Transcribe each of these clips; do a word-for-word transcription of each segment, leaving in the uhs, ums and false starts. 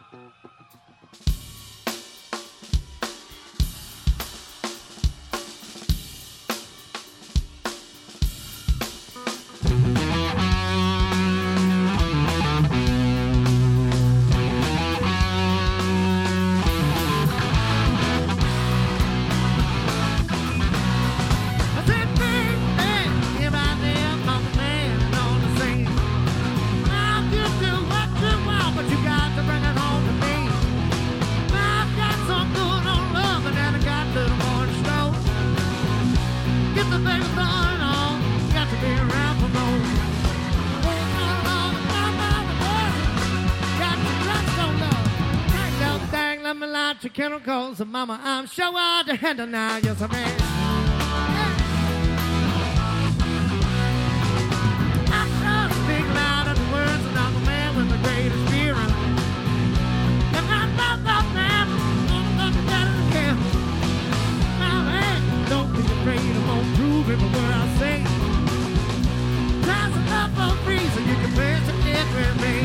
Chemicals, mama, I'm sure hard to handle now, yes I mean. I try to speak loud in the words and I'm the man with the greatest spirit. And I'm not that man, I'm not that again. Now man, don't be afraid, I'm gonna prove every word I say. Time's enough for free so you can play it with me.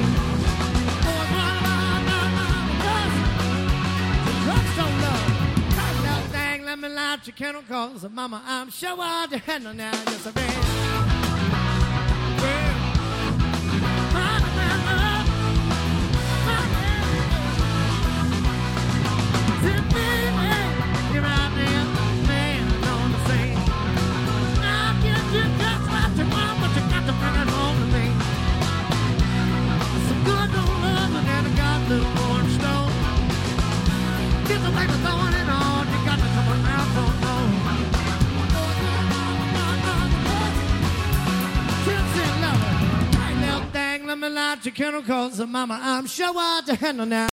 Let me light your chemicals, mama, I'm sure hard to handle now, yes I mean. Well, my man, love, my man. See, baby, you're out there, man, I know the same. I'll get you just what you want, but you got to bring it home to me. Some good old love, and then I got a little orange stone. Get the baby throwing it on, you got to come around. Let me light your chemicals, mama, I'm sure hard to handle now.